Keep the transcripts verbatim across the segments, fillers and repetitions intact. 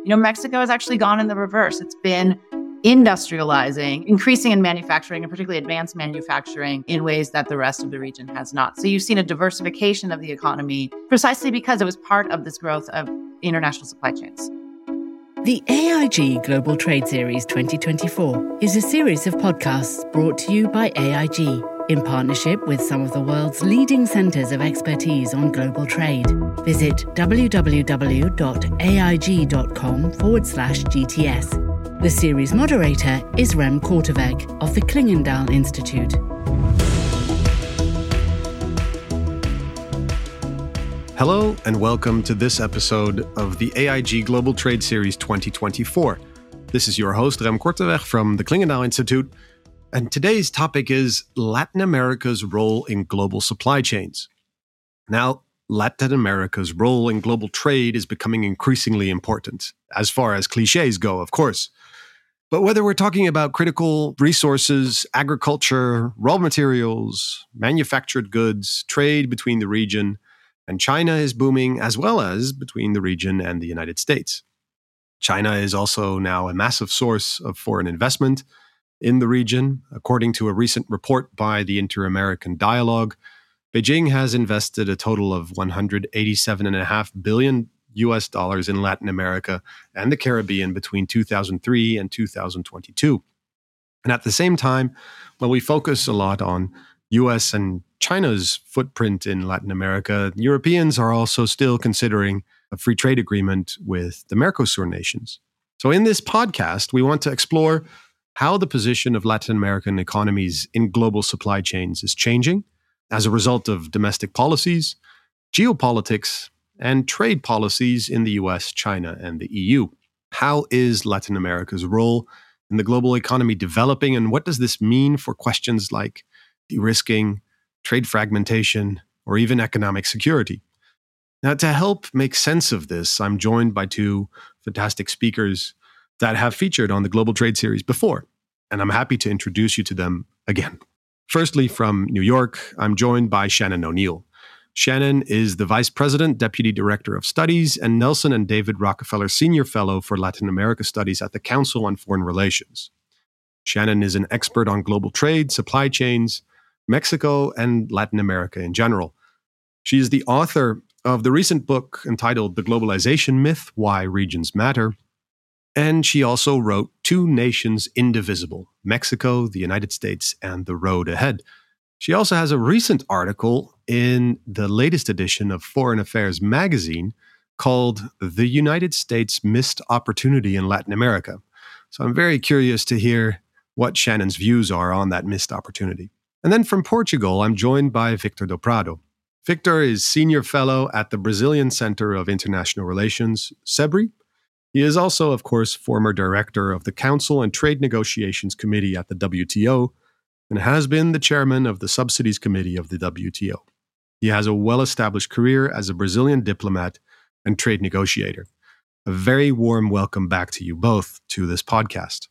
You know, Mexico has actually gone in the reverse. It's been industrializing, increasing in manufacturing, and particularly advanced manufacturing in ways that the rest of the region has not. So you've seen a diversification of the economy precisely because it was part of this growth of international supply chains. The A I G Global Trade Series twenty twenty-four is a series of podcasts brought to you by A I G in partnership with some of the world's leading centres of expertise on global trade. Visit www.aig.com forward slash GTS. The series moderator is Rem Korteweg of the Klingendahl Institute. Hello and welcome to this episode of the A I G Global Trade Series twenty twenty-four. This is your host, Rem Korteweg from the Klingendahl Institute, and today's topic is Latin America's role in global supply chains. Now, Latin America's role in global trade is becoming increasingly important, as far as cliches go, of course. But whether we're talking about critical resources, agriculture, raw materials, manufactured goods, trade between the region and China is booming, as well as between the region and the United States. China is also now a massive source of foreign investment in the region. According to a recent report by the Inter-American Dialogue, Beijing has invested a total of one hundred eighty-seven point five billion U S dollars in Latin America and the Caribbean between two thousand three and two thousand twenty-two. And at the same time, when we focus a lot on U S and China's footprint in Latin America, Europeans are also still considering a free trade agreement with the Mercosur nations. So in this podcast, we want to explore how the position of Latin American economies in global supply chains is changing as a result of domestic policies, geopolitics, and trade policies in the U S, China, and the E U. How is Latin America's role in the global economy developing, and what does this mean for questions like de-risking, trade fragmentation, or even economic security? Now, to help make sense of this, I'm joined by two fantastic speakers that have featured on the Global Trade Series before, and I'm happy to introduce you to them again. Firstly, from New York, I'm joined by Shannon O'Neill. Shannon is the Vice President, Deputy Director of Studies, and Nelson and David Rockefeller Senior Fellow for Latin America Studies at the Council on Foreign Relations. Shannon is an expert on global trade, supply chains, Mexico, and Latin America in general. She is the author of the recent book entitled The Globalization Myth: Why Regions Matter. And she also wrote Two Nations Indivisible: Mexico, the United States, and the Road Ahead. She also has a recent article in the latest edition of Foreign Affairs magazine called The United States' Missed Opportunity in Latin America. So I'm very curious to hear what Shannon's views are on that missed opportunity. And then from Portugal, I'm joined by Victor do Prado. Victor is Senior Fellow at the Brazilian Center of International Relations, SEBRE. He is also, of course, former Director of the Council and Trade Negotiations Committee at the W T O, and has been the Chairman of the Subsidies Committee of the W T O. He has a well-established career as a Brazilian diplomat and trade negotiator. A very warm welcome back to you both to this podcast.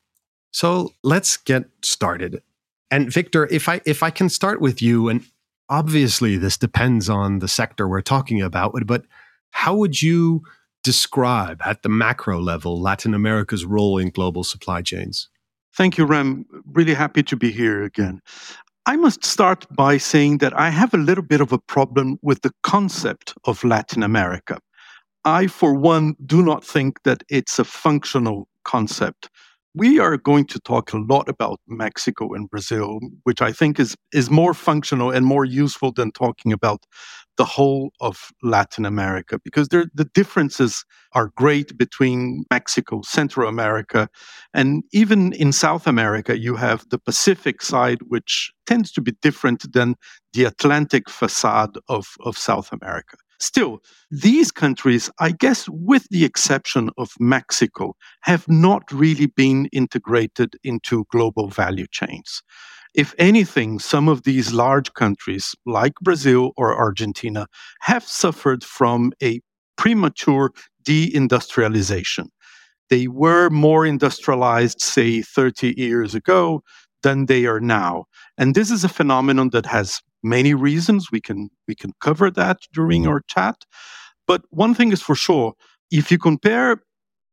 So let's get started. And Victor, if I if I can start with you, and obviously this depends on the sector we're talking about, but how would you describe at the macro level Latin America's role in global supply chains? Thank you, Rem. Really happy to be here again. I must start by saying that I have a little bit of a problem with the concept of Latin America. I, for one, do not think that it's a functional concept. We are going to talk a lot about Mexico and Brazil, which I think is, is more functional and more useful than talking about the whole of Latin America, because there, the differences are great between Mexico, Central America, and even in South America, you have the Pacific side, which tends to be different than the Atlantic facade of, of South America. Still, these countries, I guess with the exception of Mexico, have not really been integrated into global value chains. If anything, some of these large countries, like Brazil or Argentina, have suffered from a premature deindustrialization. They were more industrialized, say, thirty years ago than they are now. And this is a phenomenon that has many reasons. We can we can cover that during our chat. But one thing is for sure, if you compare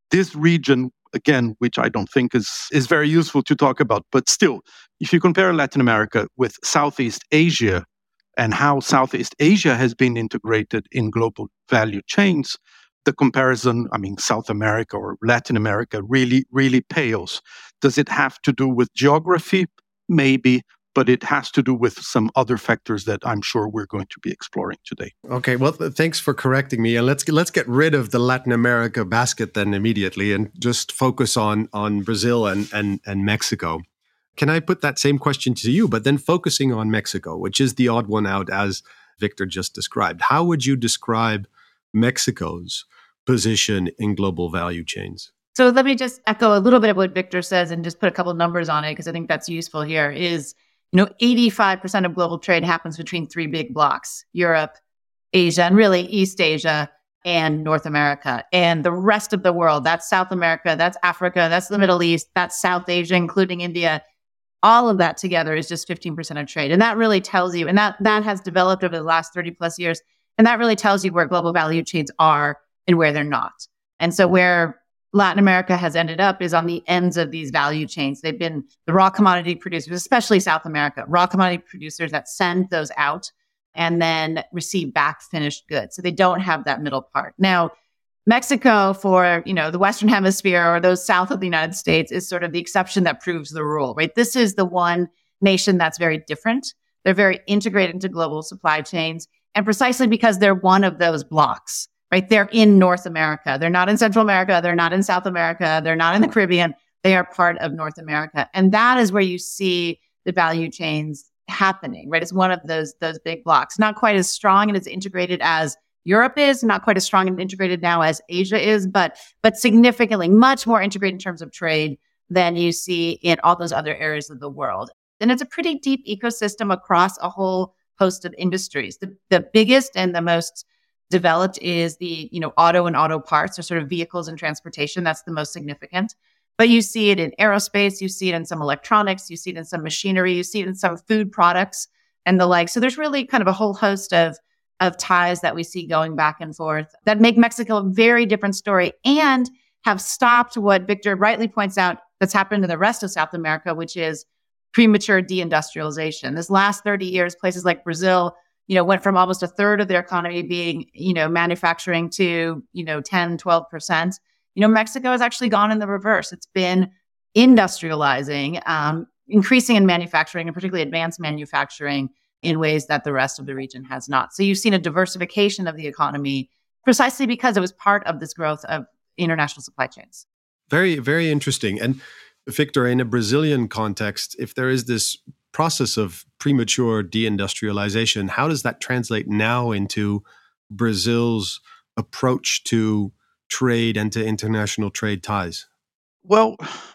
this region, again, which I don't think is, is very useful to talk about, but still, if you compare Latin America with Southeast Asia and how Southeast Asia has been integrated in global value chains, the comparison, I mean, South America or Latin America really, really pales. Does it have to do with geography? Maybe, but it has to do with some other factors that I'm sure we're going to be exploring today. Okay, well, th- thanks for correcting me. And let's let's get rid of the Latin America basket then immediately and just focus on on Brazil and and and Mexico. Can I put that same question to you, but then focusing on Mexico, which is the odd one out, as Victor just described? How would you describe Mexico's position in global value chains? So let me just echo a little bit of what Victor says and just put a couple of numbers on it, because I think that's useful here. Is, you know, eighty-five percent of global trade happens between three big blocks: Europe, Asia, and really East Asia and North America. And the rest of the world, that's South America, that's Africa, that's the Middle East, that's South Asia, including India. All of that together is just fifteen percent of trade. And that really tells you, and that that has developed over the last thirty plus years. And that really tells you where global value chains are and where they're not. And so where Latin America has ended up is on the ends of these value chains. They've been the raw commodity producers, especially South America, raw commodity producers that send those out and then receive back finished goods. So they don't have that middle part. Now, Mexico, for, you know, the Western Hemisphere or those south of the United States, is sort of the exception that proves the rule, right? This is the one nation that's very different. They're very integrated into global supply chains. And precisely because they're one of those blocks, right? They're in North America. They're not in Central America. They're not in South America. They're not in the Caribbean. They are part of North America. And that is where you see the value chains happening, right? It's one of those, those big blocks, not quite as strong and as integrated as Europe is, not quite as strong and integrated now as Asia is, but, but significantly much more integrated in terms of trade than you see in all those other areas of the world. And it's a pretty deep ecosystem across a whole host of industries. The, the biggest and the most developed is the, you know, auto and auto parts, or sort of vehicles and transportation. That's the most significant. But you see it in aerospace, you see it in some electronics, you see it in some machinery, you see it in some food products and the like. So there's really kind of a whole host of, of ties that we see going back and forth that make Mexico a very different story and have stopped what Victor rightly points out that's happened to the rest of South America, which is premature deindustrialization. This last thirty years, places like Brazil, you know, went from almost a third of their economy being, you know, manufacturing to, you know, ten, twelve percent. You know, Mexico has actually gone in the reverse. It's been industrializing, um, increasing in manufacturing, and particularly advanced manufacturing, in ways that the rest of the region has not. So you've seen a diversification of the economy precisely because it was part of this growth of international supply chains. Very, very interesting. And Victor, in a Brazilian context, if there is this process of premature deindustrialization, how does that translate now into Brazil's approach to trade and to international trade ties? Well,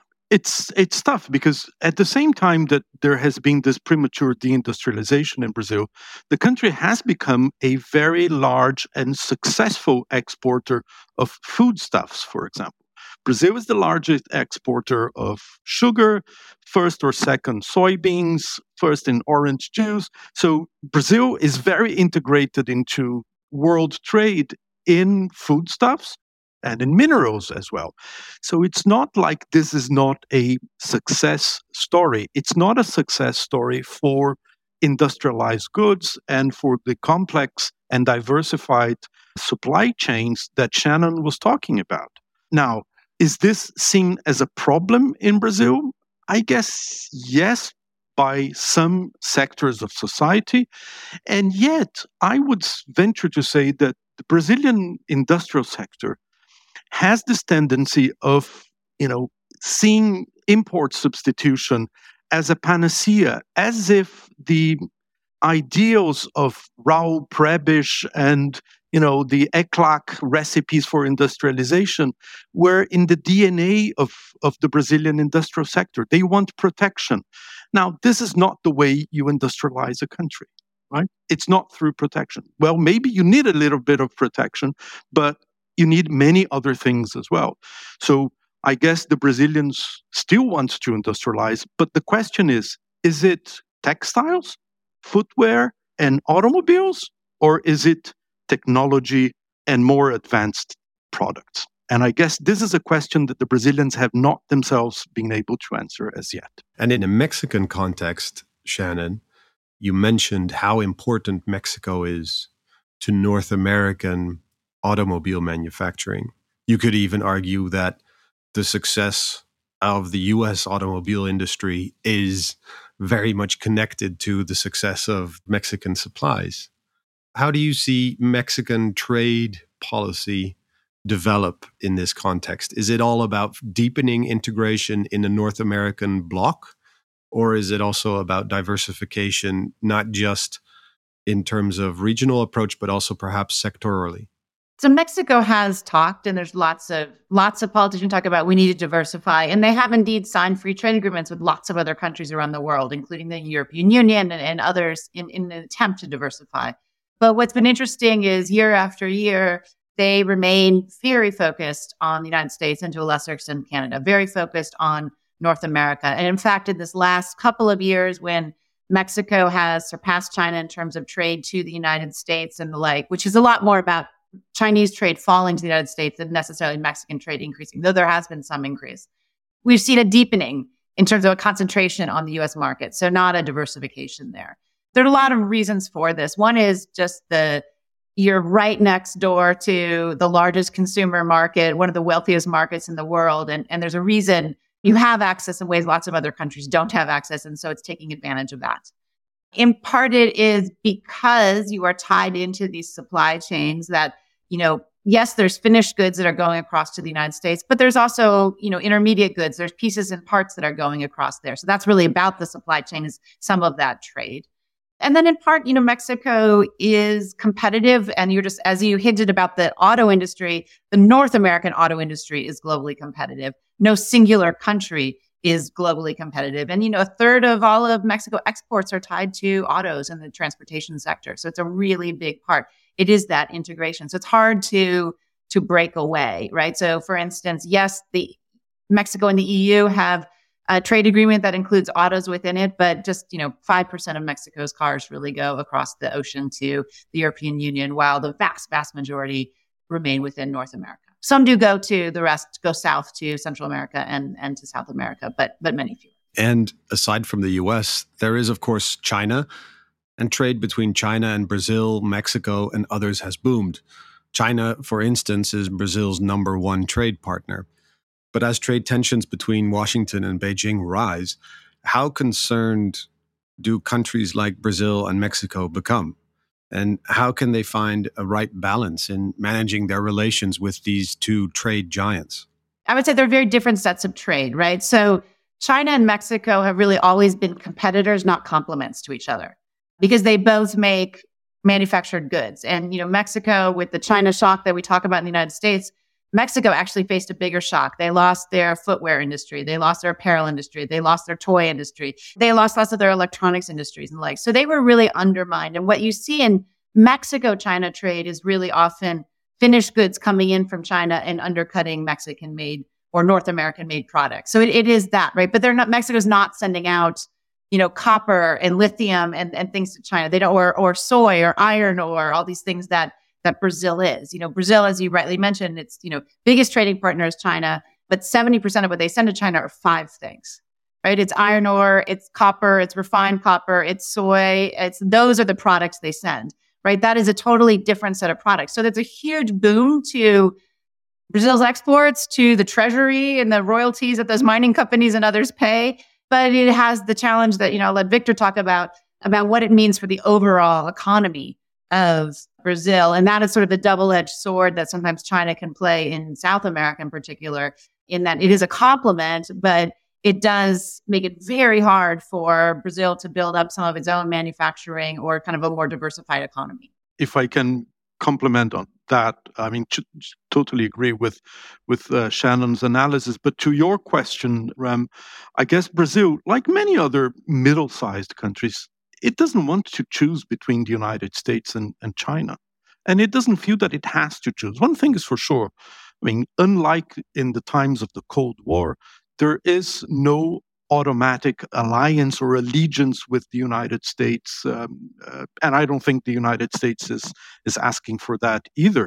it's it's tough because at the same time that there has been this premature deindustrialization in Brazil, the country has become a very large and successful exporter of foodstuffs, for example. Brazil is the largest exporter of sugar, first or second soybeans, first in orange juice. So Brazil is very integrated into world trade in foodstuffs and in minerals as well. So it's not like this is not a success story. It's not a success story for industrialized goods and for the complex and diversified supply chains that Shannon was talking about. Now, is this seen as a problem in Brazil? I guess yes, by some sectors of society. And yet, I would venture to say that the Brazilian industrial sector has this tendency of, you know, seeing import substitution as a panacea, as if the ideals of Raul Prebisch and, you know, the E C L A C recipes for industrialization were in the D N A of, of the Brazilian industrial sector. They want protection. Now, this is not the way you industrialize a country, right? It's not through protection. Well, maybe you need a little bit of protection, but you need many other things as well. So I guess the Brazilians still want to industrialize, but the question is, is it textiles, footwear, and automobiles, or is it technology and more advanced products? And I guess this is a question that the Brazilians have not themselves been able to answer as yet. And in a Mexican context, Shannon, you mentioned how important Mexico is to North American automobile manufacturing. You could even argue that the success of the U S automobile industry is very much connected to the success of Mexican supplies. How do you see Mexican trade policy develop in this context? Is it all about deepening integration in the North American bloc, or is it also about diversification, not just in terms of regional approach, but also perhaps sectorally? So Mexico has talked, and there's lots of lots of politicians talk about we need to diversify, and they have indeed signed free trade agreements with lots of other countries around the world, including the European Union and, and others, in, in an attempt to diversify. But what's been interesting is year after year, they remain very focused on the United States and to a lesser extent Canada, very focused on North America. And in fact, in this last couple of years, when Mexico has surpassed China in terms of trade to the United States and the like, which is a lot more about Chinese trade falling to the United States than necessarily Mexican trade increasing, though there has been some increase. We've seen a deepening in terms of a concentration on the U S market, so not a diversification there. There are a lot of reasons for this. One is just the you're right next door to the largest consumer market, one of the wealthiest markets in the world, and, and there's a reason you have access in ways lots of other countries don't have access, and so it's taking advantage of that. In part, it is because you are tied into these supply chains that, you know, yes, there's finished goods that are going across to the United States, but there's also, you know, intermediate goods. There's pieces and parts that are going across there. So that's really about the supply chain, is some of that trade. And then in part, you know, Mexico is competitive. And you're just, as you hinted about the auto industry, the North American auto industry is globally competitive. No singular country is globally competitive. And, you know, a third of all of Mexico exports are tied to autos in the transportation sector. So it's a really big part. It is that integration. So it's hard to, to break away, right? So for instance, yes, the Mexico and the E U have a trade agreement that includes autos within it, but just, you know, five percent of Mexico's cars really go across the ocean to the European Union, while the vast, vast majority remain within North America. Some do go to the rest, go south to Central America and, and to South America, but but many fewer. And aside from the U S, there is, of course, China, and trade between China and Brazil, Mexico, and others has boomed. China, for instance, is Brazil's number one trade partner. But as trade tensions between Washington and Beijing rise, how concerned do countries like Brazil and Mexico become? And how can they find a right balance in managing their relations with these two trade giants? I would say they're very different sets of trade, right? So China and Mexico have really always been competitors, not complements to each other, because they both make manufactured goods. And, you know, Mexico, with the China shock that we talk about in the United States, Mexico actually faced a bigger shock. They lost their footwear industry. They lost their apparel industry. They lost their toy industry. They lost lots of their electronics industries and the like. So they were really undermined. And what you see in Mexico-China trade is really often finished goods coming in from China and undercutting Mexican-made or North American-made products. So it, it is that, right? But they're not, Mexico's not sending out, you know, copper and lithium and, and things to China. They don't, or or soy or iron ore, all these things that that Brazil is. You know, Brazil, as you rightly mentioned, it's, you know, biggest trading partner is China, but seventy percent of what they send to China are five things, right? It's iron ore, it's copper, it's refined copper, it's soy, it's, those are the products they send, right? That is a totally different set of products. So there's a huge boom to Brazil's exports, to the treasury and the royalties that those mining companies and others pay. But it has the challenge that, you know, I'll let Victor talk about, about what it means for the overall economy of Brazil. And that is sort of the double-edged sword that sometimes China can play in South America in particular, in that it is a complement, but it does make it very hard for Brazil to build up some of its own manufacturing or kind of a more diversified economy. If I can comment on that, I mean, t- totally agree with with uh, Shannon's analysis. But to your question, Rem, I guess Brazil, like many other middle-sized countries, it doesn't want to choose between the United States and, and China. And it doesn't feel that it has to choose. One thing is for sure. I mean, unlike in the times of the Cold War, there is no automatic alliance or allegiance with the United States. Um, uh, and I don't think the United States is, is asking for that either.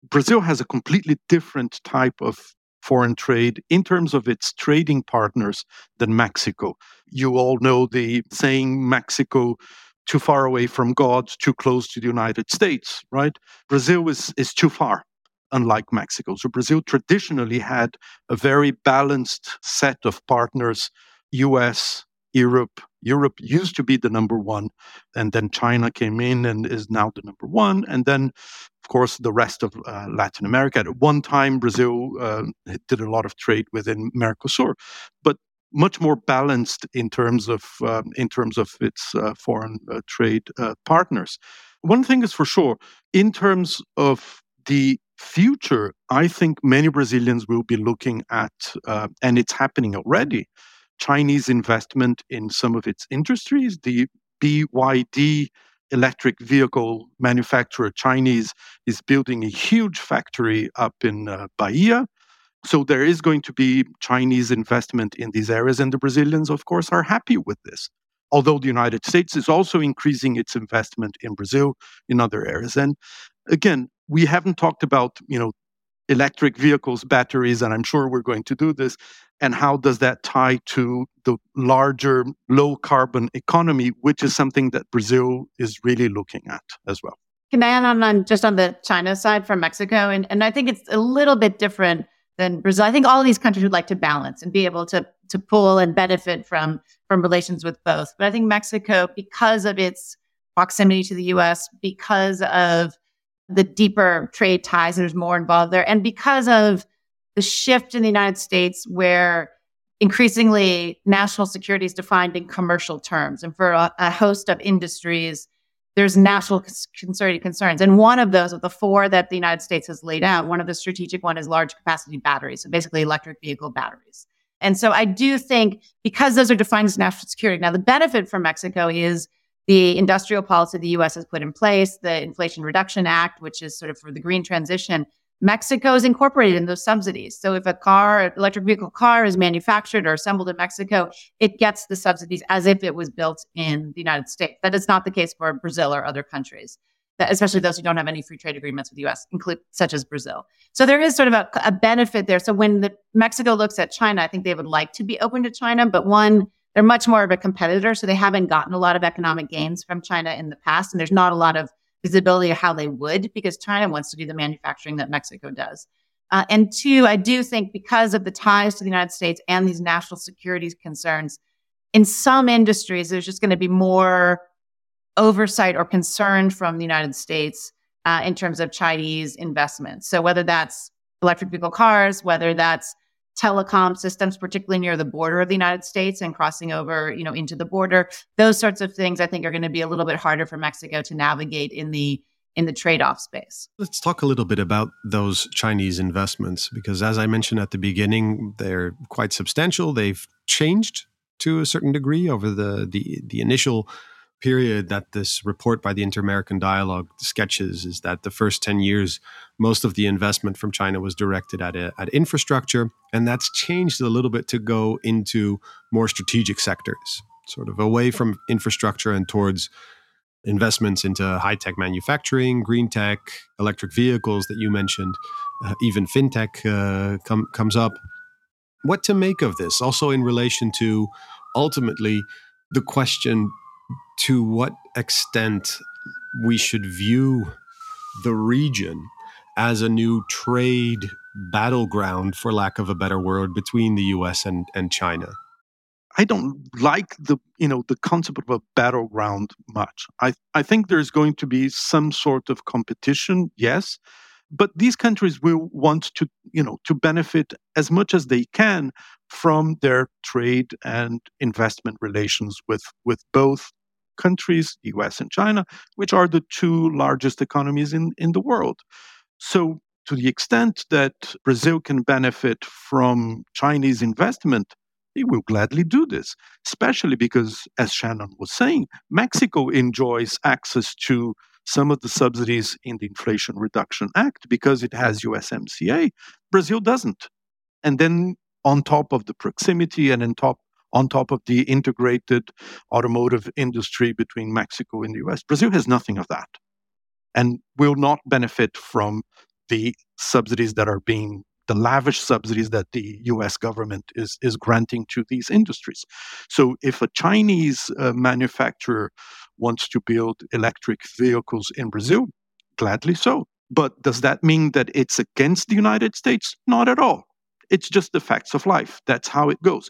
Brazil has a completely different type of foreign trade in terms of its trading partners than Mexico. You all know the saying, Mexico too far away from God, too close to the United States, right? Brazil is, is too far, unlike Mexico. So Brazil traditionally had a very balanced set of partners, U S, Europe. Europe used to be the number one, and then China came in and is now the number one. And then, of course, the rest of uh, Latin America. At one time, Brazil uh, did a lot of trade within Mercosur, but much more balanced in terms of uh, in terms of its uh, foreign uh, trade uh, partners. One thing is for sure, in terms of the future, I think many Brazilians will be looking at, uh, and it's happening already, Chinese investment in some of its industries. The B Y D electric vehicle manufacturer, Chinese, is building a huge factory up in uh, Bahia. So there is going to be Chinese investment in these areas, and the Brazilians, of course, are happy with this. Although the United States is also increasing its investment in Brazil in other areas. And again, we haven't talked about, you know, electric vehicles, batteries, and I'm sure we're going to do this. And how does that tie to the larger low carbon economy, which is something that Brazil is really looking at as well. Can I add on, on just on the China side from Mexico? And, and I think it's a little bit different than Brazil. I think all of these countries would like to balance and be able to to pull and benefit from, from relations with both. But I think Mexico, because of its proximity to the U S, because of the deeper trade ties, there's more involved there, and because of the shift in the United States where increasingly national security is defined in commercial terms. And for a, a host of industries, there's national security concerns. And one of those, of the four that the United States has laid out, one of the strategic one is large capacity batteries, so basically electric vehicle batteries. And so I do think because those are defined as national security, now the benefit for Mexico is the industrial policy the U S has put in place, the Inflation Reduction Act, which is sort of for the green transition. Mexico is incorporated in those subsidies. So if a car, electric vehicle car is manufactured or assembled in Mexico, it gets the subsidies as if it was built in the United States. That is not the case for Brazil or other countries, that, especially those who don't have any free trade agreements with the U S, include, such as Brazil. So there is sort of a, a benefit there. So when the, Mexico looks at China, I think they would like to be open to China, but one, they're much more of a competitor, so they haven't gotten a lot of economic gains from China in the past, and there's not a lot of visibility of how they would, because China wants to do the manufacturing that Mexico does. Uh, and two, I do think because of the ties to the United States and these national security concerns, in some industries, there's just going to be more oversight or concern from the United States uh, in terms of Chinese investments. So whether that's electric vehicle cars, whether that's telecom systems, particularly near the border of the United States and crossing over, you know, into the border, those sorts of things I think are going to be a little bit harder for Mexico to navigate in the in the trade-off space. Let's talk a little bit about those Chinese investments, because as I mentioned at the beginning, they're quite substantial. They've changed to a certain degree over the the, the initial period that this report by the Inter-American Dialogue sketches, is that the first ten years, most of the investment from China was directed at, a, at infrastructure, and that's changed a little bit to go into more strategic sectors, sort of away from infrastructure and towards investments into high-tech manufacturing, green tech, electric vehicles that you mentioned, uh, even fintech uh, com- comes up. What to make of this? Also in relation to, ultimately, the question to what extent we should view the region as a new trade battleground, for lack of a better word, between the U S and, and China. I don't like the, you know, the concept of a battleground much. I, I think there's going to be some sort of competition, yes, but these countries will want to, you know, to benefit as much as they can from their trade and investment relations with, with both countries, the U S and China, which are the two largest economies in, in the world. So to the extent that Brazil can benefit from Chinese investment, they will gladly do this, especially because, as Shannon was saying, Mexico enjoys access to some of the subsidies in the Inflation Reduction Act because it has U S M C A. Brazil doesn't. And then on top of the proximity and on top on top of the integrated automotive industry between Mexico and the U S, Brazil has nothing of that and will not benefit from the subsidies that are being, the lavish subsidies that the U S government is, is granting to these industries. So if a Chinese uh, manufacturer wants to build electric vehicles in Brazil, gladly so. But does that mean that it's against the United States? Not at all. It's just the facts of life. That's how it goes.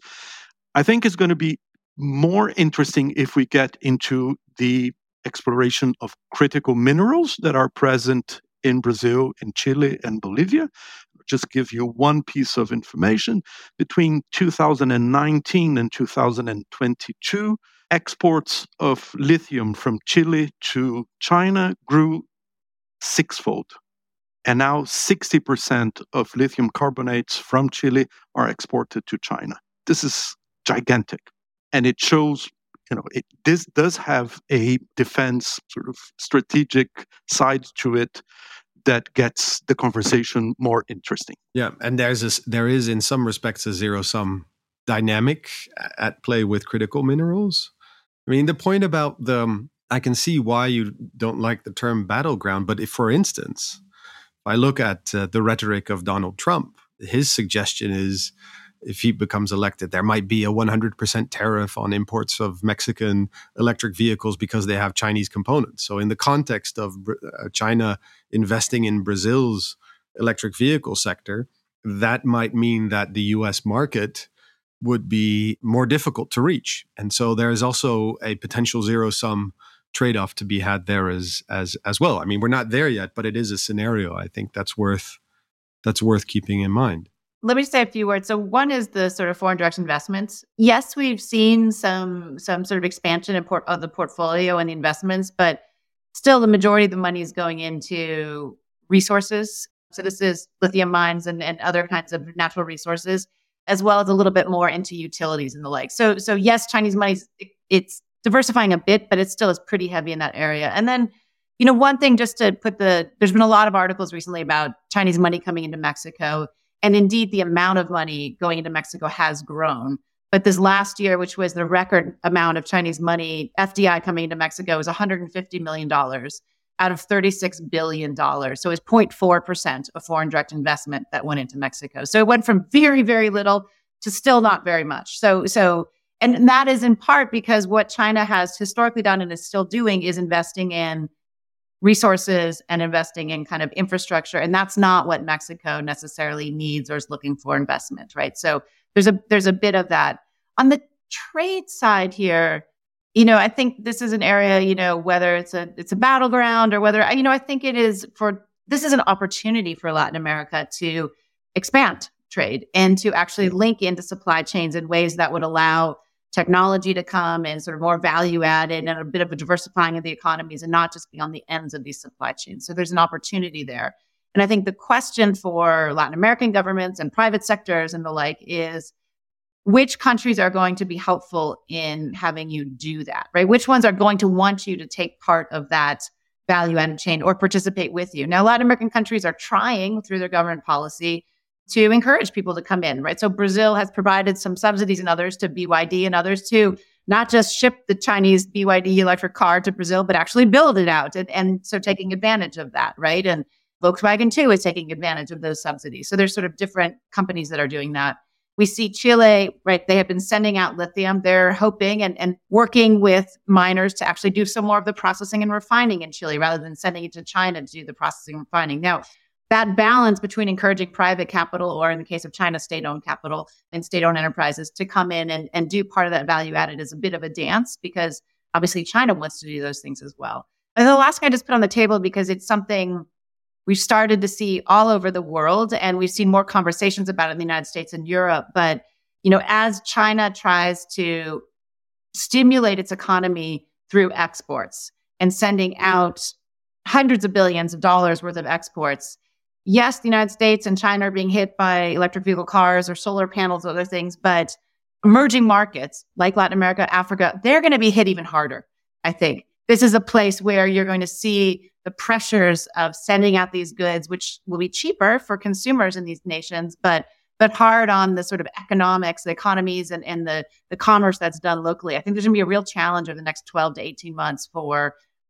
I think it's going to be more interesting if we get into the exploration of critical minerals that are present in Brazil, in Chile, and Bolivia. I'll just give you one piece of information. Between two thousand nineteen and two thousand twenty-two, exports of lithium from Chile to China grew sixfold. And now sixty percent of lithium carbonates from Chile are exported to China. This is gigantic. And it shows, you know, it, this does have a defense sort of strategic side to it that gets the conversation more interesting. Yeah, and there's this, there is in some respects a zero-sum dynamic at play with critical minerals. I mean, the point about the, I can see why you don't like the term battleground, but if, for instance, if I look at uh, the rhetoric of Donald Trump, his suggestion is, if he becomes elected, there might be a one hundred percent tariff on imports of Mexican electric vehicles because they have Chinese components. So in the context of uh, China investing in Brazil's electric vehicle sector, that might mean that the U S market would be more difficult to reach. And so there is also a potential zero-sum trade-off to be had there as as as well. I mean, we're not there yet, but it is a scenario I think that's worth that's worth keeping in mind. Let me say a few words. So one is the sort of foreign direct investments. Yes, we've seen some some sort of expansion in port, of the portfolio and the investments, but still the majority of the money is going into resources. So this is lithium mines and, and other kinds of natural resources, as well as a little bit more into utilities and the like. So so yes, Chinese money, it's diversifying a bit, but it still is pretty heavy in that area. And then, you know, one thing just to put the, there's been a lot of articles recently about Chinese money coming into Mexico. And indeed, the amount of money going into Mexico has grown. But this last year, which was the record amount of Chinese money, F D I coming into Mexico, was one hundred fifty million dollars out of thirty-six billion dollars. So it's zero point four percent of foreign direct investment that went into Mexico. So it went from very, very little to still not very much. So, so, and that is in part because what China has historically done and is still doing is investing in resources and investing in kind of infrastructure. And that's not what Mexico necessarily needs or is looking for investment, right? So there's a there's a bit of that. On the trade side here, you know, I think this is an area, you know, whether it's a it's a battleground or whether, you know, I think it is for, this is an opportunity for Latin America to expand trade and to actually link into supply chains in ways that would allow technology to come and sort of more value added and a bit of a diversifying of the economies and not just be on the ends of these supply chains. So there's an opportunity there. And I think the question for Latin American governments and private sectors and the like is, which countries are going to be helpful in having you do that, right? Which ones are going to want you to take part of that value added chain or participate with you? Now, Latin American countries are trying through their government policy to encourage people to come in, right? So Brazil has provided some subsidies and others to B Y D and others to not just ship the Chinese B Y D electric car to Brazil, but actually build it out. And, and so taking advantage of that, right? And Volkswagen too is taking advantage of those subsidies. So there's sort of different companies that are doing that. We see Chile, right? They have been sending out lithium. They're hoping and, and working with miners to actually do some more of the processing and refining in Chile rather than sending it to China to do the processing and refining. Now, that balance between encouraging private capital, or in the case of China, state-owned capital and state-owned enterprises to come in and, and do part of that value added is a bit of a dance because obviously China wants to do those things as well. And the last thing I just put on the table because it's something we've started to see all over the world and we've seen more conversations about it in the United States and Europe. But, you know, as China tries to stimulate its economy through exports and sending out hundreds of billions of dollars worth of exports, yes, the United States and China are being hit by electric vehicle cars or solar panels, other things, but emerging markets like Latin America, Africa, they're going to be hit even harder, I think. This is a place where you're going to see the pressures of sending out these goods, which will be cheaper for consumers in these nations, but but hard on the sort of economics, the economies, and, and the, the commerce that's done locally. I think there's going to be a real challenge over the next twelve to eighteen months for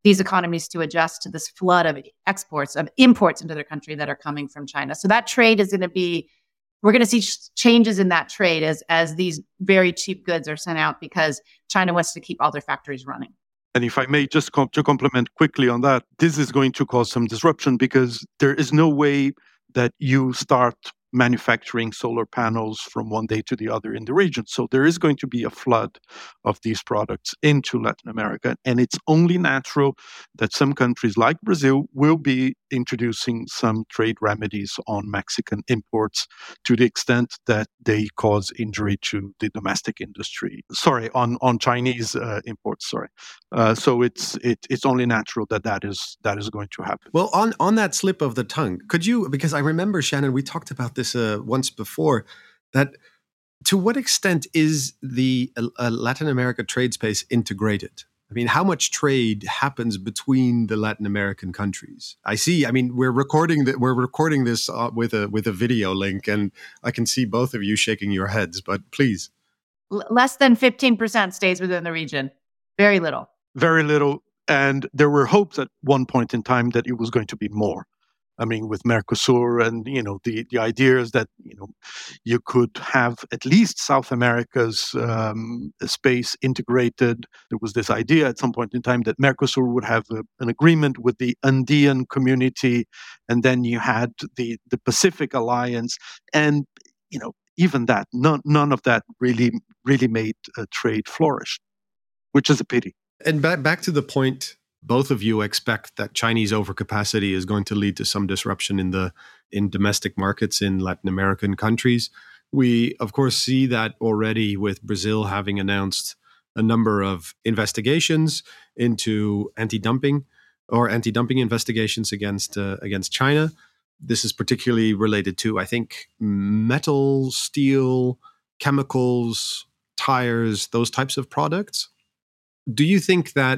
these economies to adjust to this flood of exports, of imports into their country that are coming from China. So that trade is going to be, we're going to see ch- changes in that trade as, as these very cheap goods are sent out because China wants to keep all their factories running. And if I may just com- to compliment quickly on that, this is going to cause some disruption because there is no way that you start manufacturing solar panels from one day to the other in the region. So there is going to be a flood of these products into Latin America. And it's only natural that some countries like Brazil will be introducing some trade remedies on Mexican imports to the extent that they cause injury to the domestic industry. Sorry, on, on Chinese uh, imports, sorry. Uh, so it's it, it's only natural that that is, that is going to happen. Well, on, on that slip of the tongue, could you, because I remember, Shannon, we talked about this uh, once before, that to what extent is the uh, Latin America trade space integrated? I mean, how much trade happens between the Latin American countries? I see. I mean, we're recording that. We're recording this uh, with a with a video link, and I can see both of you shaking your heads. But please, L- less than fifteen percent stays within the region. Very little. Very little. And there were hopes at one point in time that it was going to be more. I mean, with Mercosur and, you know, the, the idea is that, you know, you could have at least South America's um, space integrated. There was this idea at some point in time that Mercosur would have a, an agreement with the Andean community. And then you had the, the Pacific Alliance. And, you know, even that, none, none of that really, really made uh, trade flourish, which is a pity. And back, back to the point, both of you expect that Chinese overcapacity is going to lead to some disruption in the in domestic markets in Latin American countries. We, of course, see that already with Brazil having announced a number of investigations into anti-dumping or anti-dumping investigations against uh, against China. This is particularly related to, I think, metal, steel, chemicals, tires, those types of products. Do you think that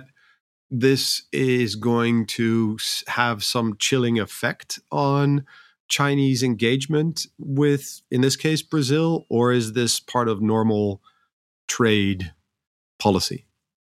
this is going to have some chilling effect on Chinese engagement with, in this case, Brazil, or is this part of normal trade policy?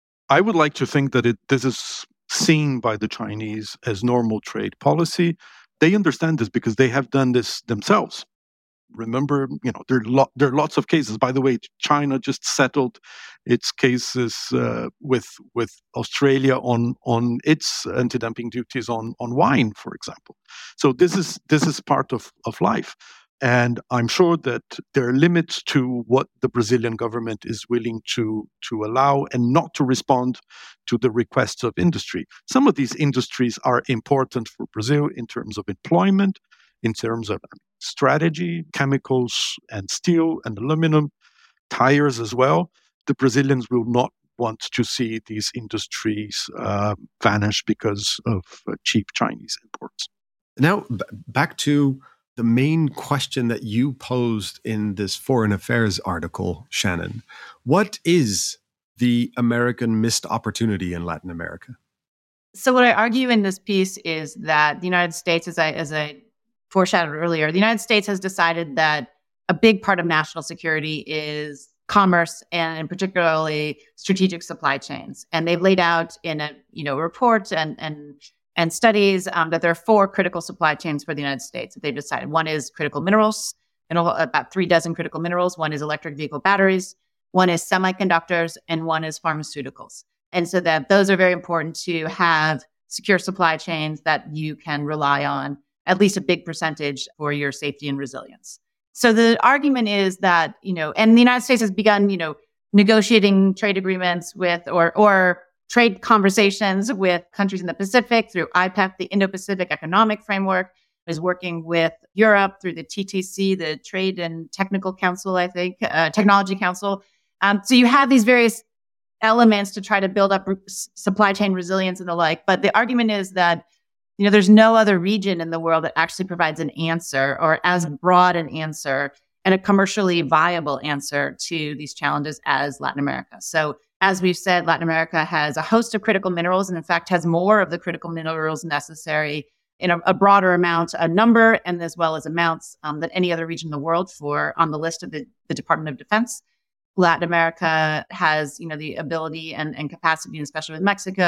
I would like to think that it this is seen by the Chinese as normal trade policy. They understand this because they have done this themselves. Remember, you know, there are, lo- there are lots of cases. By the way, China just settled its cases uh, with with Australia on on its anti-dumping duties on on wine, for example. So this is this is part of, of life. And I'm sure that there are limits to what the Brazilian government is willing to, to allow and not to respond to the requests of industry. Some of these industries are important for Brazil in terms of employment, in terms of strategy, chemicals and steel and aluminum, tires as well. The Brazilians will not want to see these industries uh, vanish because of uh, cheap Chinese imports. Now, b- back to the main question that you posed in this Foreign Affairs article, Shannon. What is the American missed opportunity in Latin America? So what I argue in this piece is that the United States, as I as I foreshadowed earlier, the United States has decided that a big part of national security is commerce and particularly strategic supply chains. And they've laid out in a you know report and and and studies um, that there are four critical supply chains for the United States that they've decided. One is critical minerals, and about three dozen critical minerals. One is electric vehicle batteries. One is semiconductors, and one is pharmaceuticals. And so that those are very important to have secure supply chains that you can rely on, at least a big percentage for your safety and resilience. So the argument is that, you know, and the United States has begun, you know, negotiating trade agreements with or or trade conversations with countries in the Pacific through I P E F, the Indo-Pacific Economic Framework, is working with Europe through the T T C, the Trade and Technical Council, I think, uh, Technology Council. Um, so you have these various elements to try to build up supply chain resilience and the like. But the argument is that, you know, there's no other region in the world that actually provides an answer or as broad an answer and a commercially viable answer to these challenges as Latin America. So as we've said, Latin America has a host of critical minerals and in fact has more of the critical minerals necessary in a, a broader amount, a number, and as well as amounts um, than any other region in the world for on the list of the, the Department of Defense. Latin America has, you know, the ability and, and capacity, and especially with Mexico,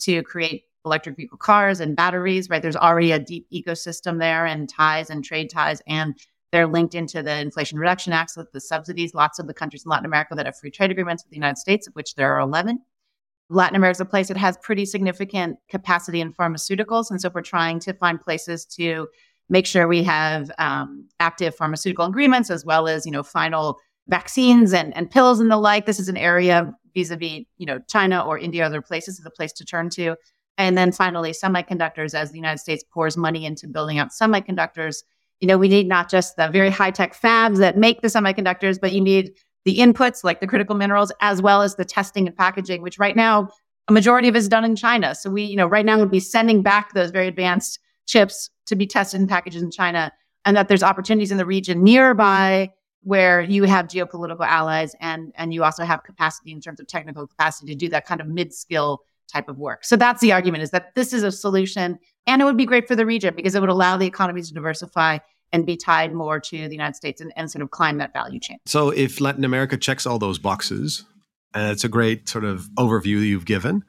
to create electric vehicle cars and batteries, right? There's already a deep ecosystem there and ties and trade ties, and they're linked into the Inflation Reduction Act with the subsidies. Lots of the countries in Latin America that have free trade agreements with the United States, of which there are eleven. Latin America is a place that has pretty significant capacity in pharmaceuticals. And so if we're trying to find places to make sure we have um, active pharmaceutical agreements, as well as, you know, final vaccines and, and pills and the like, this is an area vis-a-vis, you know, China or India or other places is a place to turn to. And then finally, semiconductors, as the United States pours money into building out semiconductors, you know, we need not just the very high-tech fabs that make the semiconductors, but you need the inputs like the critical minerals, as well as the testing and packaging, which right now, a majority of it is done in China. So we, you know, right now would be sending back those very advanced chips to be tested and packaged in China, and that there's opportunities in the region nearby where you have geopolitical allies and, and you also have capacity in terms of technical capacity to do that kind of mid-skill type of work. So that's the argument, is that this is a solution, and it would be great for the region because it would allow the economies to diversify and be tied more to the United States and, and sort of climb that value chain. So if Latin America checks all those boxes, and it's a great sort of overview you've given,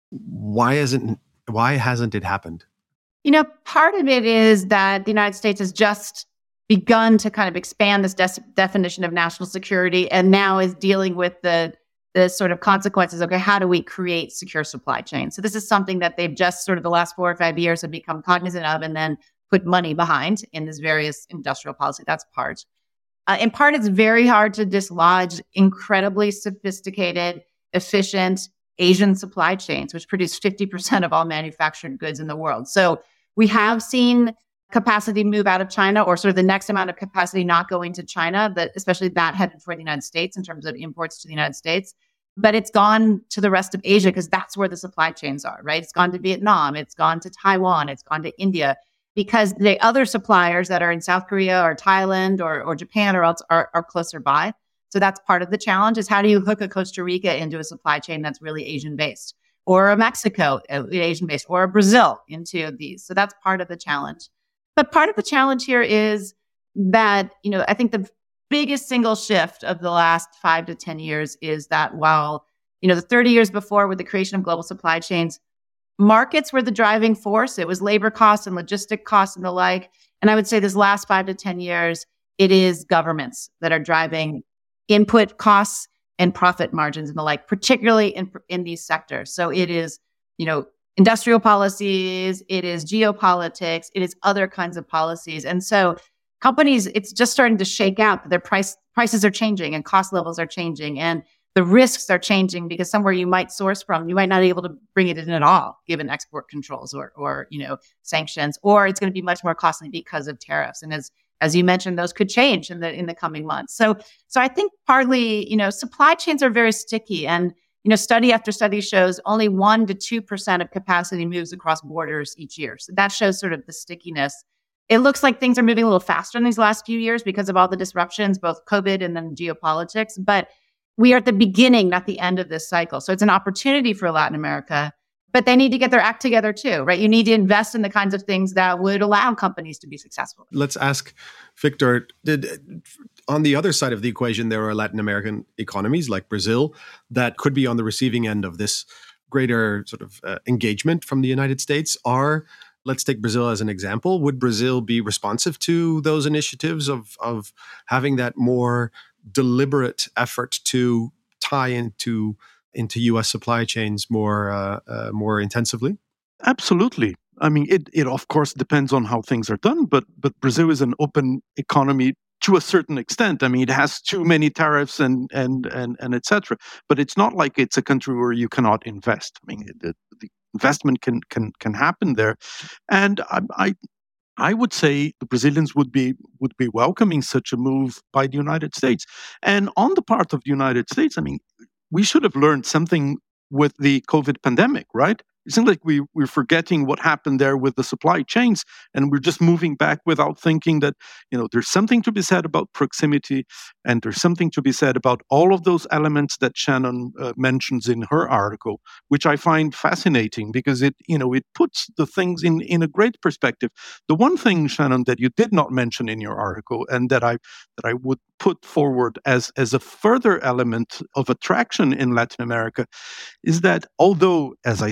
why isn't why hasn't it happened? You know, part of it is that the United States has just begun to kind of expand this de- definition of national security, and now is dealing with the the sort of consequences. Okay, how do we create secure supply chains? So this is something that they've just sort of the last four or five years have become cognizant of, and then put money behind in this various industrial policy. That's part. Uh, in part, it's very hard to dislodge incredibly sophisticated, efficient Asian supply chains, which produce fifty percent of all manufactured goods in the world. So we have seen capacity move out of China, or sort of the next amount of capacity not going to China, that especially that headed for the United States in terms of imports to the United States. But it's gone to the rest of Asia because that's where the supply chains are, right? It's gone to Vietnam, it's gone to Taiwan, it's gone to India, because the other suppliers that are in South Korea or Thailand or, or Japan or else are, are closer by. So that's part of the challenge, is how do you hook a Costa Rica into a supply chain that's really Asian-based, or a Mexico, uh, Asian-based, or a Brazil into these. So that's part of the challenge. But part of the challenge here is that, you know, I think the biggest single shift of the last five to ten years is that while, you know, the thirty years before with the creation of global supply chains, markets were the driving force. It was labor costs and logistic costs and the like. And I would say this last five to ten years, it is governments that are driving input costs and profit margins and the like, particularly in, in these sectors. So it is, you know, industrial policies, it is geopolitics, it is other kinds of policies. And so companies, it's just starting to shake out that their price prices are changing and cost levels are changing and the risks are changing, because somewhere you might source from, you might not be able to bring it in at all, given export controls or, or you know, sanctions, or it's going to be much more costly because of tariffs. And as as you mentioned, those could change in the in the coming months. So so I think partly, you know, supply chains are very sticky, and you know, study after study shows only one to two percent of capacity moves across borders each year. So that shows sort of the stickiness. It looks like things are moving a little faster in these last few years because of all the disruptions, both COVID and then geopolitics. But we are at the beginning, not the end of this cycle. So it's an opportunity for Latin America, but they need to get their act together too, right? You need to invest in the kinds of things that would allow companies to be successful. Let's ask Victor, did, on the other side of the equation, there are Latin American economies like Brazil that could be on the receiving end of this greater sort of uh, engagement from the United States. Are, let's take Brazil as an example. Would Brazil be responsive to those initiatives of, of having that more deliberate effort to tie into into U S supply chains more uh, uh, more intensively? Absolutely. I mean, it, it of course depends on how things are done, but but Brazil is an open economy to a certain extent. I mean, it has too many tariffs and and and and et cetera. But it's not like it's a country where you cannot invest. I mean, the, the investment can can can happen there, and I. I I would say the Brazilians would be would be welcoming such a move by the United States. And on the part of the United States, I mean, we should have learned something with the COVID pandemic, right? It seems like we, we're forgetting what happened there with the supply chains, and we're just moving back without thinking that, you know, there's something to be said about proximity, and there's something to be said about all of those elements that Shannon uh, mentions in her article, which I find fascinating because it, you know, it puts the things in, in a great perspective. The one thing, Shannon, that you did not mention in your article, and that I that I would put forward as, as a further element of attraction in Latin America, is that although, as I said in the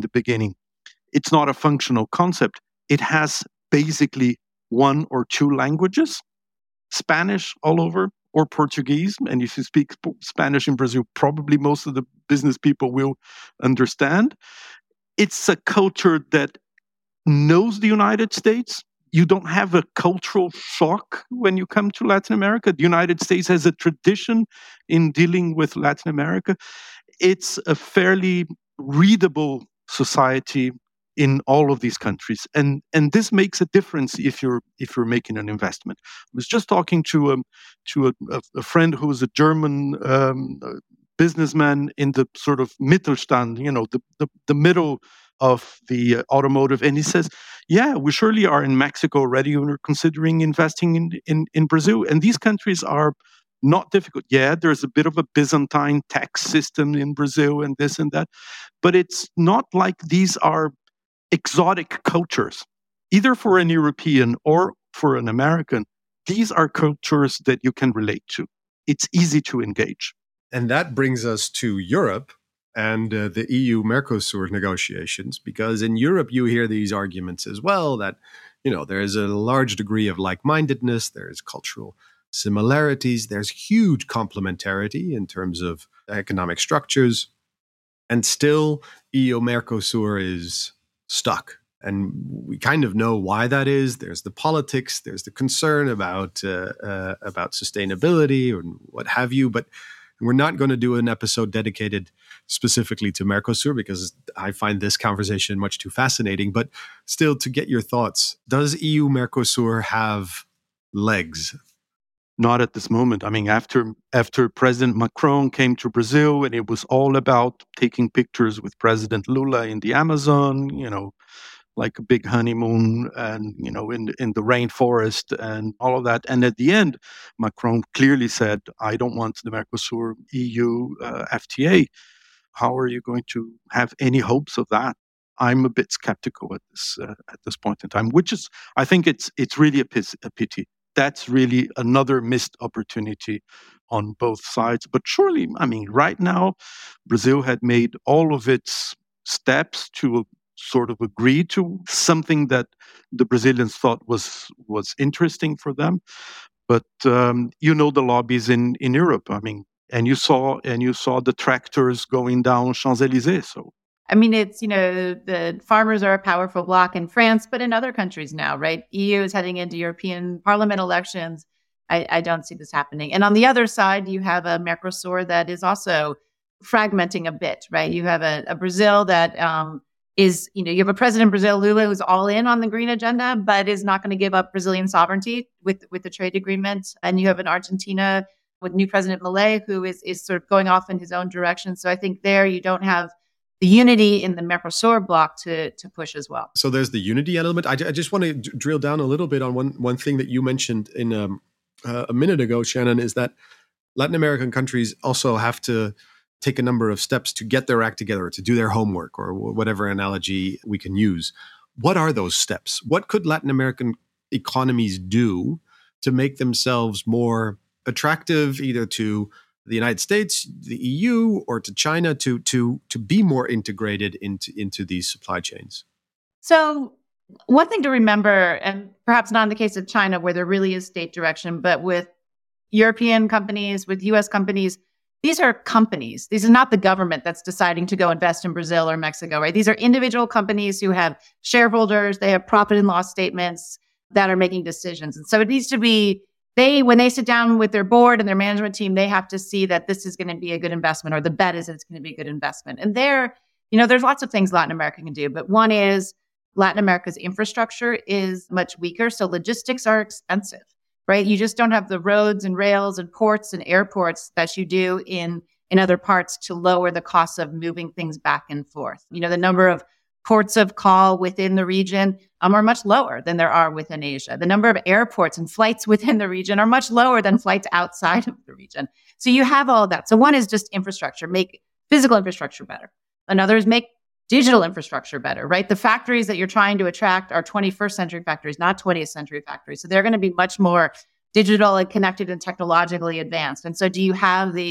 the beginning. It's not a functional concept. It has basically one or two languages, Spanish all over, or Portuguese. And if you speak Spanish in Brazil, probably most of the business people will understand. It's a culture that knows the United States. You don't have a cultural shock when you come to Latin America. The United States has a tradition in dealing with Latin America. It's a fairly readable society in all of these countries, and and this makes a difference if you're if you're making an investment. I was just talking to a to a, a friend who is a German um, businessman in the sort of Mittelstand, you know, the the, the middle of the uh, automotive, and he says, "Yeah, we surely are in Mexico already, and we're considering investing in in in Brazil, and these countries are not difficult. Yeah, there's a bit of a Byzantine tax system in Brazil, and this and that, but it's not like these are exotic cultures, either for an European or for an American. These are cultures that you can relate to. It's easy to engage." And that brings us to Europe and uh, the E U-Mercosur negotiations, because in Europe you hear these arguments as well that, you know, there's a large degree of like-mindedness, there's cultural similarities, there's huge complementarity in terms of economic structures, and still E U-Mercosur is stuck. And we kind of know why that is. There's the politics, there's the concern about uh, uh, about sustainability and what have you. But we're not going to do an episode dedicated specifically to Mercosur because I find this conversation much too fascinating. But still, to get your thoughts, does E U-Mercosur have legs? Not at this moment. I mean, after after President Macron came to Brazil, and it was all about taking pictures with President Lula in the Amazon, you know, like a big honeymoon, and you know, in in the rainforest and all of that. And at the end, Macron clearly said, "I don't want the Mercosur E U uh, F T A." How are you going to have any hopes of that? I'm a bit skeptical at this uh, at this point in time, which is, I think, it's it's really a, pis- a pity. That's really another missed opportunity on both sides. But surely, I mean, right now, Brazil had made all of its steps to sort of agree to something that the Brazilians thought was was interesting for them. But um, you know the lobbies in, in Europe. I mean, and you saw and you saw the tractors going down Champs-Élysées. So. I mean, it's, you know, the farmers are a powerful bloc in France, but in other countries now, right? E U is heading into European Parliament elections. I, I don't see this happening. And on the other side, you have a Mercosur that is also fragmenting a bit, right? You have a, a Brazil that um, is, you know, you have a president in Brazil, Lula, who's all in on the green agenda, but is not going to give up Brazilian sovereignty with, with the trade agreement. And you have an Argentina with new President Milei, who is, is sort of going off in his own direction. So I think there you don't have the unity in the Mercosur bloc to to push as well. So there's the unity element. I, I just want to d- drill down a little bit on one one thing that you mentioned in um, uh, a minute ago, Shannon, is that Latin American countries also have to take a number of steps to get their act together, to do their homework, or whatever analogy we can use. What are those steps? What could Latin American economies do to make themselves more attractive, either to the United States, the E U, or to China, to to to be more integrated into into these supply chains? So one thing to remember, and perhaps not in the case of China, where there really is state direction, but with European companies, with U S companies, these are companies. These are not the government that's deciding to go invest in Brazil or Mexico, right? These are individual companies who have shareholders, they have profit and loss statements that are making decisions. And so it needs to be They, when they sit down with their board and their management team, they have to see that this is going to be a good investment, or the bet is that it's going to be a good investment. And there, you know, there's lots of things Latin America can do, but one is Latin America's infrastructure is much weaker. So logistics are expensive, right? You just don't have the roads and rails and ports and airports that you do in, in other parts to lower the cost of moving things back and forth. You know, the number of ports of call within the region um, are much lower than there are within Asia. The number of airports and flights within the region are much lower than flights outside of the region. So you have all of that. So one is just infrastructure, make physical infrastructure better. Another is make digital infrastructure better, right? The factories that you're trying to attract are twenty-first century factories, not twentieth century factories. So they're going to be much more digital and connected and technologically advanced. And so do you have the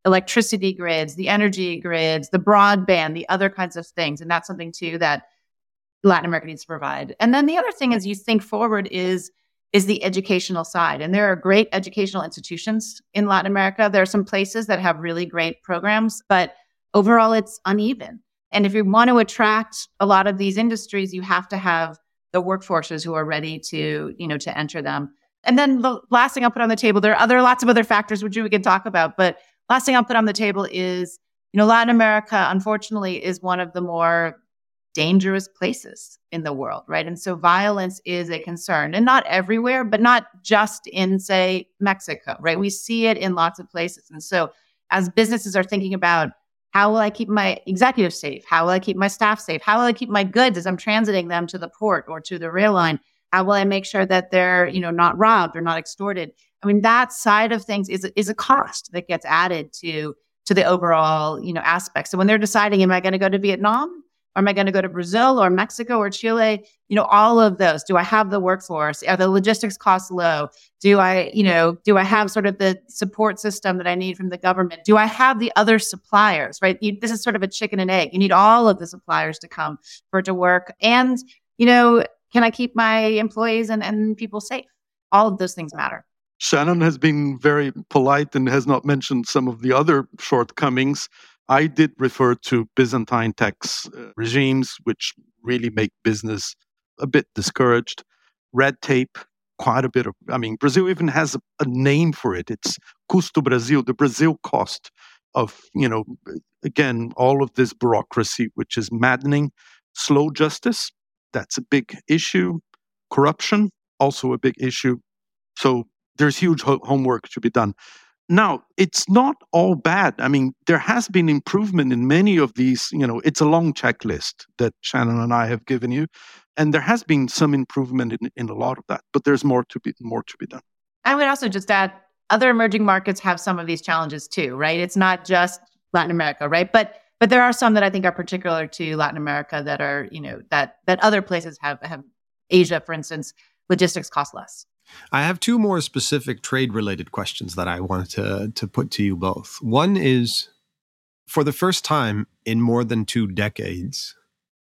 electricity grids, the energy grids, the broadband, the other kinds of things. And that's something too that Latin America needs to provide. And then the other thing as you think forward is, is the educational side. And there are great educational institutions in Latin America. There are some places that have really great programs, but overall it's uneven. And if you want to attract a lot of these industries, you have to have the workforces who are ready to, you know, to enter them. And then the last thing I'll put on the table, there are other lots of other factors which we can talk about, but last thing I'll put on the table is, you know, Latin America, unfortunately, is one of the more dangerous places in the world, right? And so violence is a concern, and not everywhere, but not just in, say, Mexico, right? We see it in lots of places. And so as businesses are thinking about, how will I keep my executives safe? How will I keep my staff safe? How will I keep my goods as I'm transiting them to the port or to the rail line? How will I make sure that they're, you know, not robbed or not extorted? I mean, that side of things is, is a cost that gets added to, to the overall, you know, aspect. So when they're deciding, am I going to go to Vietnam? Or am I going to go to Brazil or Mexico or Chile? You know, all of those. Do I have the workforce? Are the logistics costs low? Do I, you know, do I have sort of the support system that I need from the government? Do I have the other suppliers, right? You, this is sort of a chicken and egg. You need all of the suppliers to come for it to work. And, you know, can I keep my employees and, and people safe? All of those things matter. Shannon has been very polite and has not mentioned some of the other shortcomings. I did refer to Byzantine tax uh, regimes, which really make business a bit discouraged. Red tape, quite a bit of, I mean, Brazil even has a, a name for it. It's Custo Brasil, the Brazil cost of, you know, again, all of this bureaucracy, which is maddening. Slow justice, that's a big issue. Corruption, also a big issue. So there's huge ho- homework to be done. Now, it's not all bad. I mean, there has been improvement in many of these, you know, it's a long checklist that Shannon and I have given you. And there has been some improvement in, in a lot of that, but there's more to be more to be done. I would also just add, other emerging markets have some of these challenges too, right? It's not just Latin America, right? But but there are some that I think are particular to Latin America that are, you know, that that other places have have. Asia, for instance, logistics cost less. I have two more specific trade-related questions that I wanted to, to put to you both. One is, for the first time in more than two decades,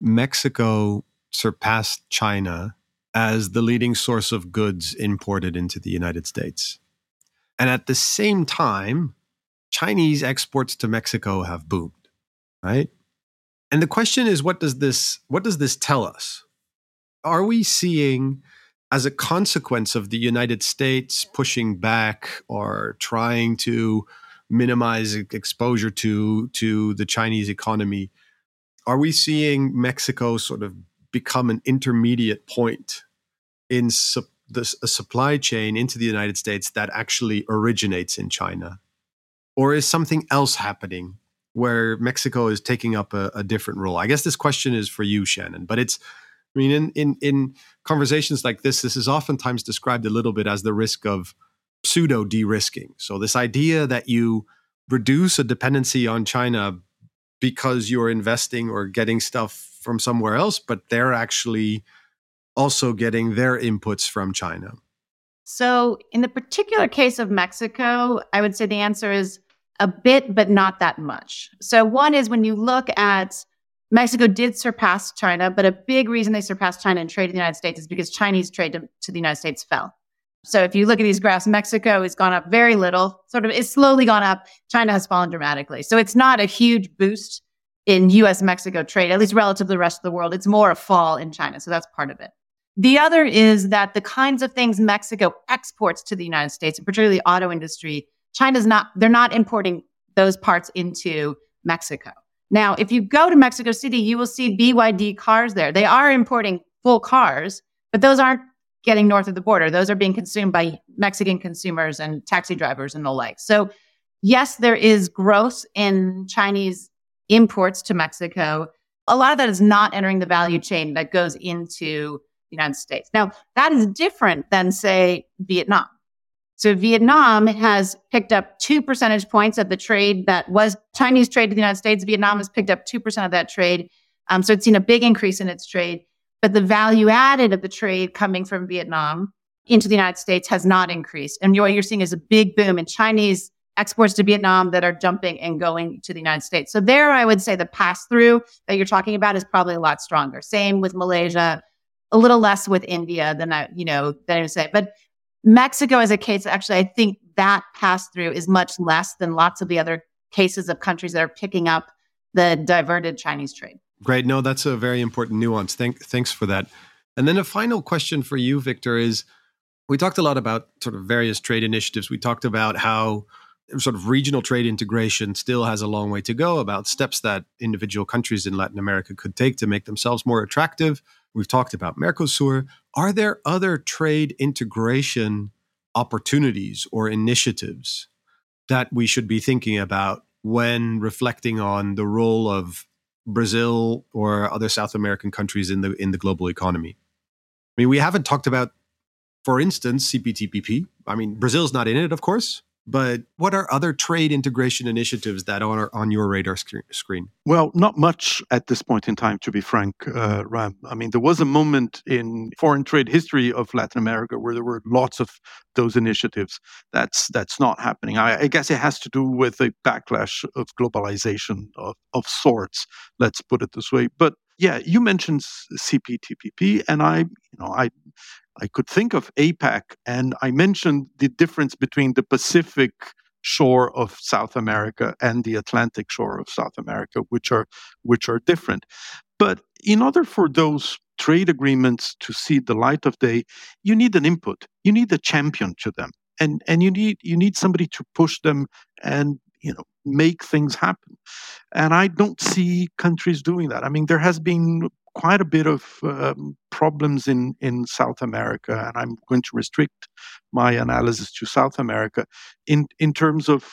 Mexico surpassed China as the leading source of goods imported into the United States. And at the same time, Chinese exports to Mexico have boomed, right? And the question is, what does this, what does this tell us? Are we seeing, as a consequence of the United States pushing back or trying to minimize exposure to, to the Chinese economy, are we seeing Mexico sort of become an intermediate point in su- the, a supply chain into the United States that actually originates in China? Or is something else happening where Mexico is taking up a, a different role? I guess this question is for you, Shannon, but it's, I mean, in, in, in conversations like this, this is oftentimes described a little bit as the risk of pseudo de-risking. So this idea that you reduce a dependency on China because you're investing or getting stuff from somewhere else, but they're actually also getting their inputs from China. So in the particular case of Mexico, I would say the answer is a bit, but not that much. So one is when you look at Mexico did surpass China, but a big reason they surpassed China in trade in the United States is because Chinese trade to, to the United States fell. So if you look at these graphs, Mexico has gone up very little, sort of it's slowly gone up. China has fallen dramatically. So it's not a huge boost in U S Mexico trade, at least relative to the rest of the world. It's more a fall in China. So that's part of it. The other is that the kinds of things Mexico exports to the United States, and particularly the auto industry, China's not, they're not importing those parts into Mexico. Now, if you go to Mexico City, you will see B Y D cars there. They are importing full cars, but those aren't getting north of the border. Those are being consumed by Mexican consumers and taxi drivers and the like. So yes, there is growth in Chinese imports to Mexico. A lot of that is not entering the value chain that goes into the United States. Now, that is different than, say, Vietnam. So Vietnam has picked up two percentage points of the trade that was Chinese trade to the United States. Vietnam has picked up two percent of that trade. Um, so it's seen a big increase in its trade. But the value added of the trade coming from Vietnam into the United States has not increased. And what you're seeing is a big boom in Chinese exports to Vietnam that are jumping and going to the United States. So there, I would say the pass-through that you're talking about is probably a lot stronger. Same with Malaysia, a little less with India than I, you know, than I would say. But Mexico as a case, actually, I think that pass-through is much less than lots of the other cases of countries that are picking up the diverted Chinese trade. Great. No, that's a very important nuance. Thank, thanks for that. And then a final question for you, Victor, is we talked a lot about sort of various trade initiatives. We talked about how sort of regional trade integration still has a long way to go, about steps that individual countries in Latin America could take to make themselves more attractive. We've talked about Mercosur. Are there other trade integration opportunities or initiatives that we should be thinking about when reflecting on the role of Brazil or other South American countries in the in the global economy? I mean, we haven't talked about, for instance, C P T P P. I mean, Brazil's not in it, of course, but what are other trade integration initiatives that are on your radar sc- screen? Well, not much at this point in time, to be frank, uh, Ram. I mean, there was a moment in foreign trade history of Latin America where there were lots of those initiatives. That's that's not happening. I, I guess it has to do with a backlash of globalization of, of sorts. Let's put it this way. But yeah, you mentioned C P T P P, and I, you know, I. I could think of APEC, and I mentioned the difference between the Pacific shore of South America and the Atlantic shore of South America, which are which are different. But in order for those trade agreements to see the light of day, you need an input. You need a champion to them, and and you need you need somebody to push them and you know make things happen. And I don't see countries doing that. I mean, there has been quite a bit of um, problems in, in South America, and I'm going to restrict my analysis to South America in, in terms of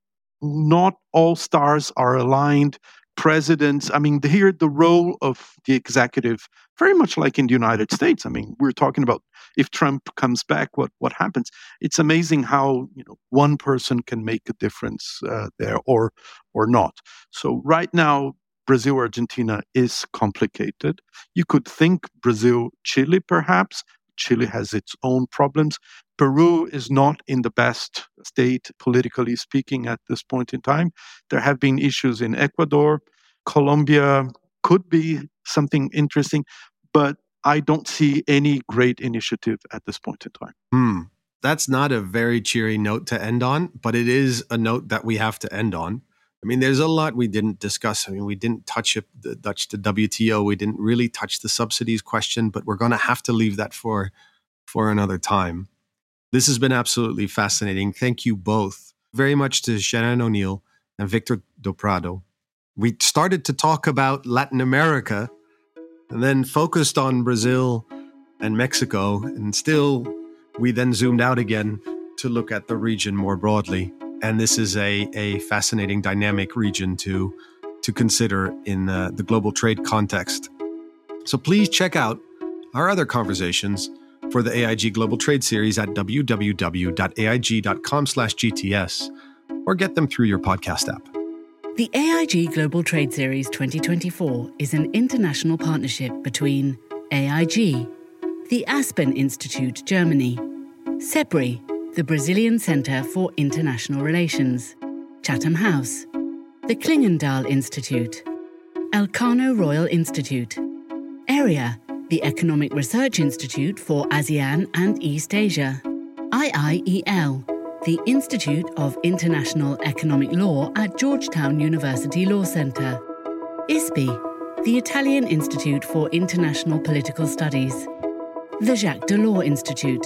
not all stars are aligned. Presidents, I mean, here the role of the executive, very much like in the United States. I mean, we're talking about if Trump comes back, what, what happens? It's amazing how you know one person can make a difference uh, there or or not. So right now, Brazil-Argentina is complicated. You could think Brazil-Chile, perhaps. Chile has its own problems. Peru is not in the best state, politically speaking, at this point in time. There have been issues in Ecuador. Colombia could be something interesting, but I don't see any great initiative at this point in time. Hmm. That's not a very cheery note to end on, but it is a note that we have to end on. I mean, there's a lot we didn't discuss. I mean, we didn't touch it, the Dutch to W T O. We didn't really touch the subsidies question, but we're going to have to leave that for, for another time. This has been absolutely fascinating. Thank you both very much to Shannon O'Neill and Victor do Prado. We started to talk about Latin America and then focused on Brazil and Mexico. And still, we then zoomed out again to look at the region more broadly. And this is a, a fascinating, dynamic region to, to consider in uh, the global trade context. So please check out our other conversations for the A I G Global Trade Series at w w w dot a i g dot com slash g t s or get them through your podcast app. The A I G Global Trade Series twenty twenty-four is an international partnership between A I G, the Aspen Institute, Germany, SEBRI, the Brazilian Centre for International Relations, Chatham House, the Klingendahl Institute, Elcano Royal Institute, ERIA, the Economic Research Institute for ASEAN and East Asia, I I E L, the Institute of International Economic Law at Georgetown University Law Centre, I S P I, the Italian Institute for International Political Studies, the Jacques Delors Institute,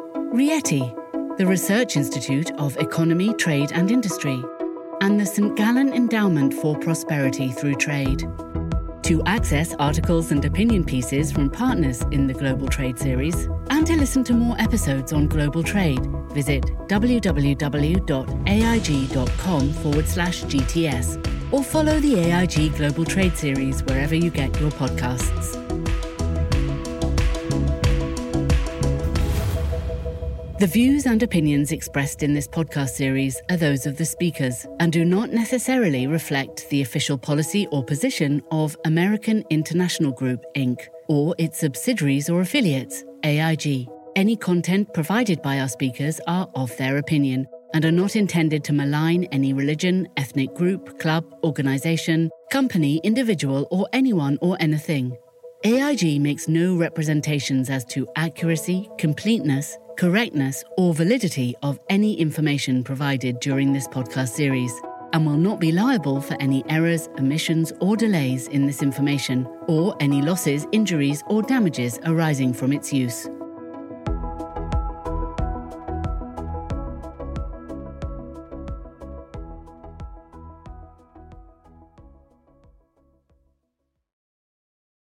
Rieti, the Research Institute of Economy, Trade and Industry, and the Saint Gallen Endowment for Prosperity Through Trade. To access articles and opinion pieces from partners in the Global Trade Series, and to listen to more episodes on global trade, visit w w w dot a i g dot com forward slash G T S or follow the A I G Global Trade Series wherever you get your podcasts. The views and opinions expressed in this podcast series are those of the speakers and do not necessarily reflect the official policy or position of American International Group, Incorporated, or its subsidiaries or affiliates, A I G. Any content provided by our speakers are of their opinion, and are not intended to malign any religion, ethnic group, club, organisation, company, individual, or anyone or anything. A I G makes no representations as to accuracy, completeness, correctness, or validity of any information provided during this podcast series, and will not be liable for any errors, omissions, or delays in this information, or any losses, injuries, or damages arising from its use.